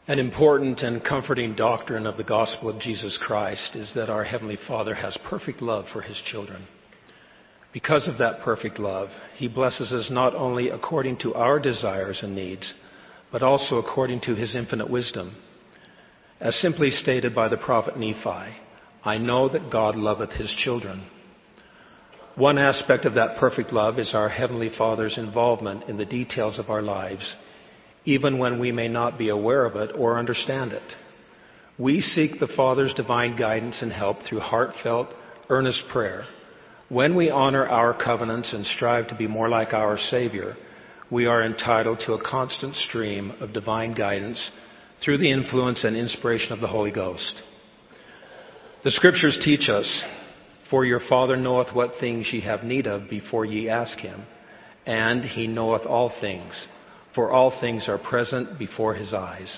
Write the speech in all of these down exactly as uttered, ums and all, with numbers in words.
An important and comforting doctrine of the gospel of Jesus Christ is that our Heavenly Father has perfect love for His children. Because of that perfect love, He blesses us not only according to our desires and needs, but also according to His infinite wisdom. As simply stated by the prophet Nephi, I know that God loveth His children. One aspect of that perfect love is our Heavenly Father's involvement in the details of our lives, even when we may not be aware of it or understand it. We seek the Father's divine guidance and help through heartfelt, earnest prayer. When we honor our covenants and strive to be more like our Savior, we are entitled to a constant stream of divine guidance through the influence and inspiration of the Holy Ghost. The Scriptures teach us, For your Father knoweth what things ye have need of before ye ask Him, and He knoweth all things, for all things are present before His eyes.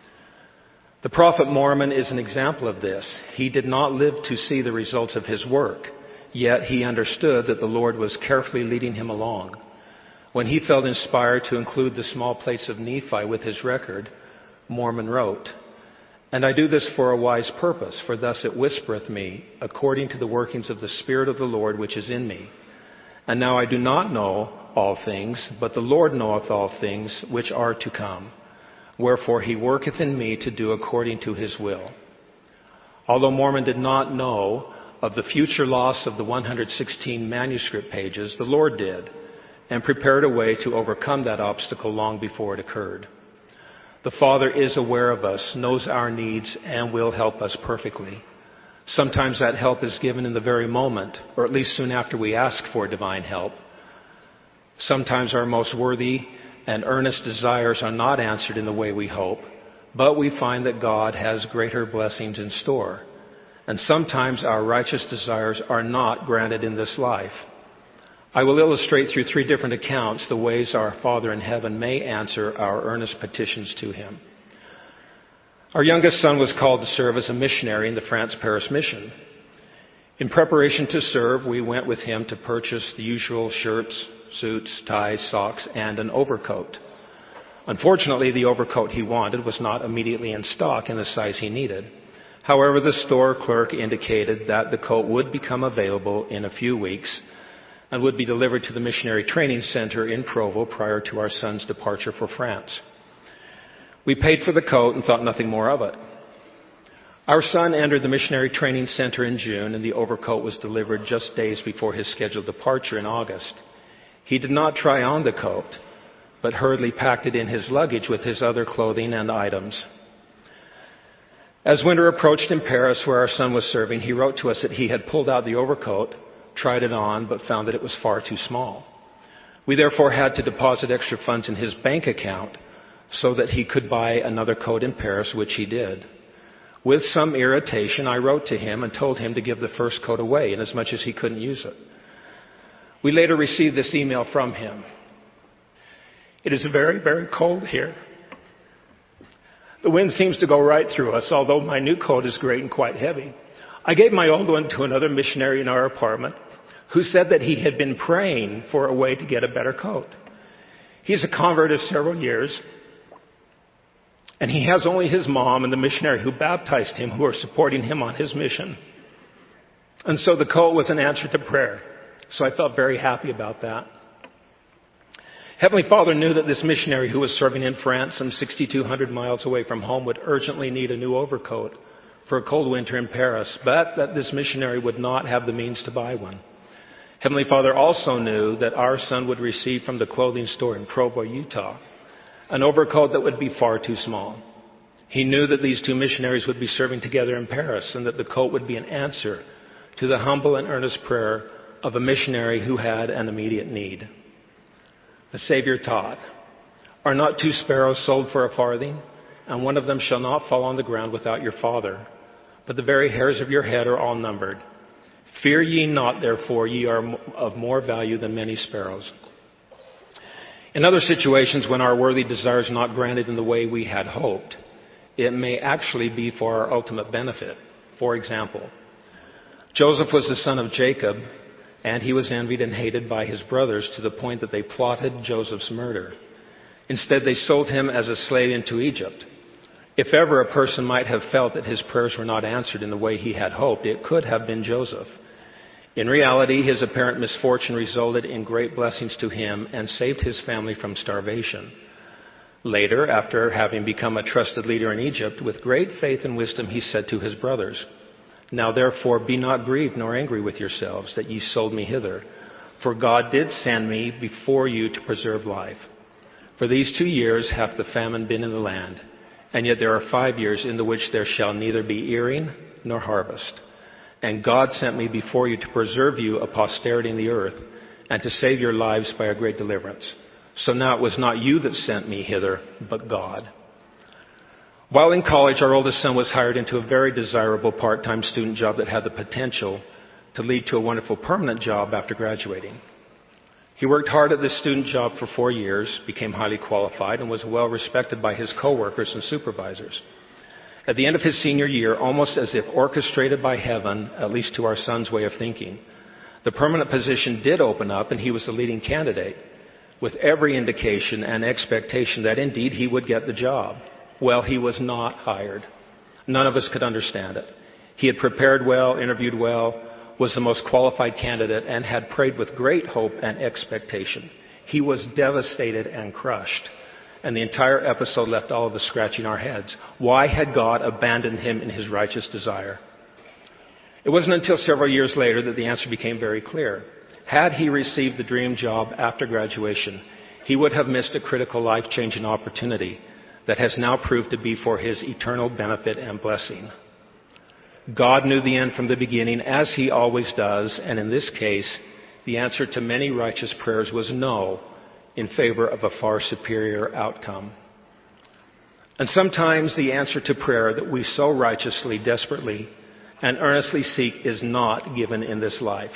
The prophet Mormon is an example of this. He did not live to see the results of his work, yet he understood that the Lord was carefully leading him along. When he felt inspired to include the small plates of Nephi with his record, Mormon wrote, And I do this for a wise purpose, for thus it whispereth me, according to the workings of the Spirit of the Lord which is in me. And now I do not know all things, but the Lord knoweth all things which are to come. Wherefore He worketh in me to do according to His will. Although Mormon did not know of the future loss of the one hundred sixteen manuscript pages, the Lord did, and prepared a way to overcome that obstacle long before it occurred. The Father is aware of us, knows our needs, and will help us perfectly. Sometimes that help is given in the very moment, or at least soon after we ask for divine help. Sometimes our most worthy and earnest desires are not answered in the way we hope, but we find that God has greater blessings in store. And sometimes our righteous desires are not granted in this life. I will illustrate through three different accounts the ways our Father in heaven may answer our earnest petitions to Him. Our youngest son was called to serve as a missionary in the France-Paris mission. In preparation to serve, we went with him to purchase the usual shirts, suits, ties, socks, and an overcoat. Unfortunately, the overcoat he wanted was not immediately in stock in the size he needed. However, the store clerk indicated that the coat would become available in a few weeks and would be delivered to the missionary training center in Provo prior to our son's departure for France. We paid for the coat and thought nothing more of it. Our son entered the missionary training center in June, and the overcoat was delivered just days before his scheduled departure in August. He did not try on the coat, but hurriedly packed it in his luggage with his other clothing and items. As winter approached in Paris, where our son was serving, he wrote to us that he had pulled out the overcoat, tried it on, but found that it was far too small. We therefore had to deposit extra funds in his bank account so that he could buy another coat in Paris, which he did. With some irritation, I wrote to him and told him to give the first coat away, inasmuch as he couldn't use it. We later received this email from him. It is very, very cold here. The wind seems to go right through us, although my new coat is great and quite heavy. I gave my old one to another missionary in our apartment who said that he had been praying for a way to get a better coat. He's a convert of several years, and he has only his mom and the missionary who baptized him who are supporting him on his mission. And so the coat was an answer to prayer. So I felt very happy about that. Heavenly Father knew that this missionary who was serving in France, some six thousand two hundred miles away from home, would urgently need a new overcoat for a cold winter in Paris, but that this missionary would not have the means to buy one. Heavenly Father also knew that our son would receive from the clothing store in Provo, Utah, an overcoat that would be far too small. He knew that these two missionaries would be serving together in Paris and that the coat would be an answer to the humble and earnest prayer of a missionary who had an immediate need. The Savior taught, Are not two sparrows sold for a farthing? And one of them shall not fall on the ground without your Father. But the very hairs of your head are all numbered. Fear ye not, therefore, ye are of more value than many sparrows. In other situations, when our worthy desire is not granted in the way we had hoped, it may actually be for our ultimate benefit. For example, Joseph was the son of Jacob, and he was envied and hated by his brothers to the point that they plotted Joseph's murder. Instead, they sold him as a slave into Egypt. If ever a person might have felt that his prayers were not answered in the way he had hoped, it could have been Joseph. In reality, his apparent misfortune resulted in great blessings to him and saved his family from starvation. Later, after having become a trusted leader in Egypt, with great faith and wisdom, he said to his brothers, "Now therefore be not grieved nor angry with yourselves that ye sold me hither, for God did send me before you to preserve life. For these two years hath the famine been in the land, and yet there are five years in the which there shall neither be earing nor harvest. And God sent me before you to preserve you a posterity in the earth, and to save your lives by a great deliverance. So now it was not you that sent me hither, but God." While in college, our oldest son was hired into a very desirable part-time student job that had the potential to lead to a wonderful permanent job after graduating. He worked hard at this student job for four years, became highly qualified, and was well respected by his coworkers and supervisors. At the end of his senior year, almost as if orchestrated by heaven, at least to our son's way of thinking, the permanent position did open up, and he was the leading candidate, with every indication and expectation that indeed he would get the job. Well, he was not hired. None of us could understand it. He had prepared well, interviewed well, was the most qualified candidate, and had prayed with great hope and expectation. He was devastated and crushed. And the entire episode left all of us scratching our heads. Why had God abandoned him in his righteous desire? It wasn't until several years later that the answer became very clear. Had he received the dream job after graduation, he would have missed a critical life-changing opportunity that has now proved to be for his eternal benefit and blessing. God knew the end from the beginning, as he always does, and in this case, the answer to many righteous prayers was no, in favor of a far superior outcome. And sometimes the answer to prayer that we so righteously, desperately, and earnestly seek is not given in this life.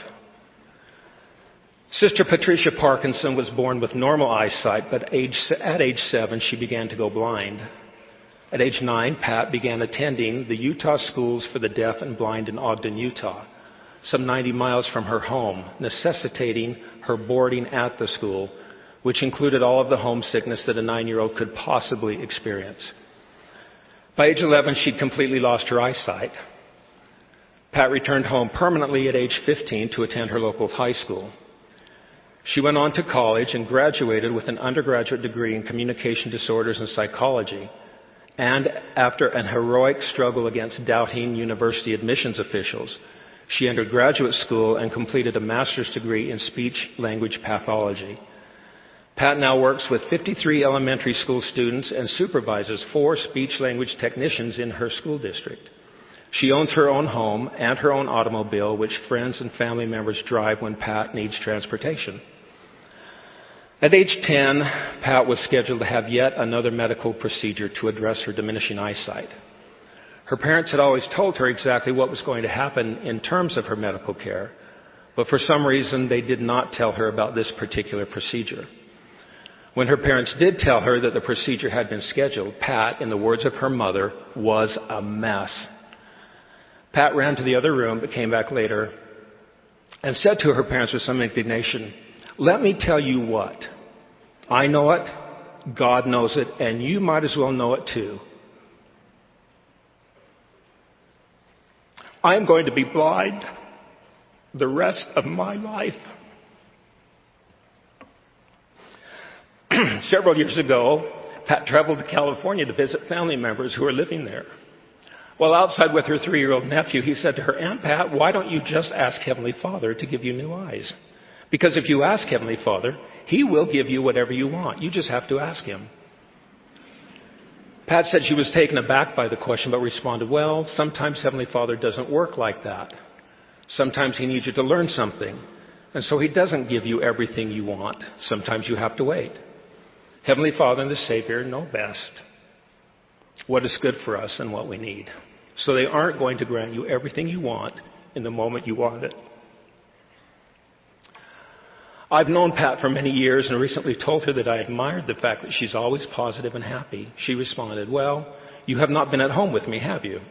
Sister Patricia Parkinson was born with normal eyesight, but age, at age seven, she began to go blind. At age nine, Pat began attending the Utah Schools for the Deaf and Blind in Ogden, Utah, some ninety miles from her home, necessitating her boarding at the school, which included all of the homesickness that a nine-year-old could possibly experience. By age eleven, she'd completely lost her eyesight. Pat returned home permanently at age fifteen to attend her local high school. She went on to college and graduated with an undergraduate degree in communication disorders and psychology. And after an heroic struggle against doubting university admissions officials, she entered graduate school and completed a master's degree in speech-language pathology. Pat now works with fifty-three elementary school students and supervises four speech-language technicians in her school district. She owns her own home and her own automobile, which friends and family members drive when Pat needs transportation. At age ten, Pat was scheduled to have yet another medical procedure to address her diminishing eyesight. Her parents had always told her exactly what was going to happen in terms of her medical care, but for some reason they did not tell her about this particular procedure. When her parents did tell her that the procedure had been scheduled, Pat, in the words of her mother, was a mess. Pat ran to the other room but came back later and said to her parents with some indignation, "Let me tell you what. I know it, God knows it, and you might as well know it too. I'm going to be blind the rest of my life." Several years ago, Pat traveled to California to visit family members who were living there. While outside with her three-year-old nephew, he said to her, "Aunt Pat, why don't you just ask Heavenly Father to give you new eyes? Because if you ask Heavenly Father, He will give you whatever you want. You just have to ask Him." Pat said she was taken aback by the question, but responded, "Well, sometimes Heavenly Father doesn't work like that. Sometimes He needs you to learn something, and so He doesn't give you everything you want. Sometimes you have to wait. Heavenly Father and the Savior know best what is good for us and what we need. So they aren't going to grant you everything you want in the moment you want it." I've known Pat for many years and recently told her that I admired the fact that she's always positive and happy. She responded, "Well, you have not been at home with me, have you?"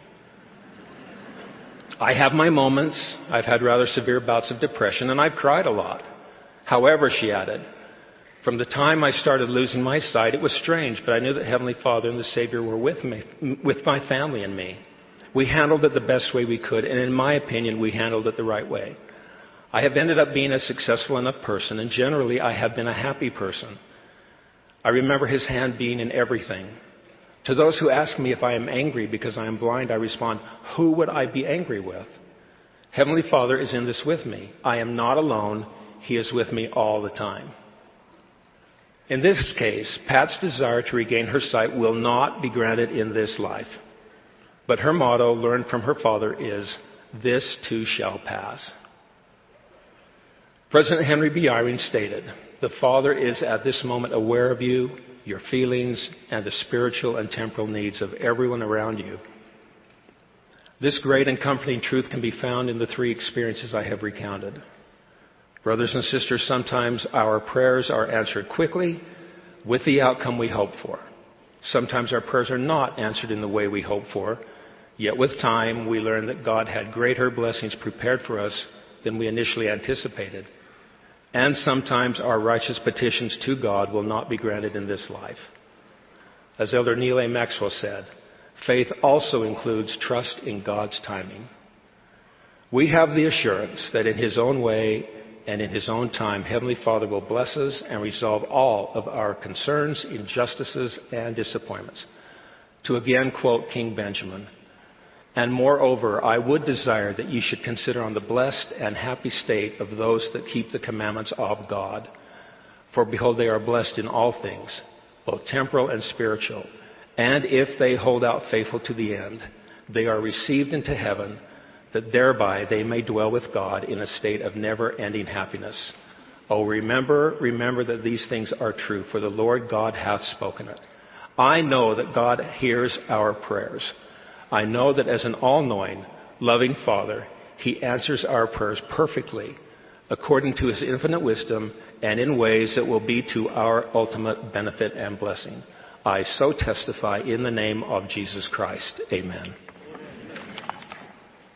"I have my moments. I've had rather severe bouts of depression, and I've cried a lot. However," she added, "for From the time I started losing my sight, it was strange, but I knew that Heavenly Father and the Savior were with me, with my family and me. We handled it the best way we could, and in my opinion, we handled it the right way. I have ended up being a successful enough person, and generally I have been a happy person. I remember His hand being in everything. To those who ask me if I am angry because I am blind, I respond, who would I be angry with? Heavenly Father is in this with me. I am not alone. He is with me all the time. In this case, Pat's desire to regain her sight will not be granted in this life. But her motto, learned from her father, is, this too shall pass. President Henry B. Eyring stated, the Father is at this moment aware of you, your feelings, and the spiritual and temporal needs of everyone around you. This great and comforting truth can be found in the three experiences I have recounted. Brothers and sisters, sometimes our prayers are answered quickly with the outcome we hope for. Sometimes our prayers are not answered in the way we hope for, yet with time we learn that God had greater blessings prepared for us than we initially anticipated. And sometimes our righteous petitions to God will not be granted in this life. As Elder Neal A. Maxwell said, faith also includes trust in God's timing. We have the assurance that in His own way and in His own time, Heavenly Father will bless us and resolve all of our concerns, injustices, and disappointments. To again quote King Benjamin, and moreover, I would desire that you should consider on the blessed and happy state of those that keep the commandments of God. For behold, they are blessed in all things, both temporal and spiritual. And if they hold out faithful to the end, they are received into heaven, that thereby they may dwell with God in a state of never-ending happiness. Oh, remember, remember that these things are true, for the Lord God hath spoken it. I know that God hears our prayers. I know that as an all-knowing, loving Father, He answers our prayers perfectly, according to His infinite wisdom and in ways that will be to our ultimate benefit and blessing. I so testify in the name of Jesus Christ. Amen.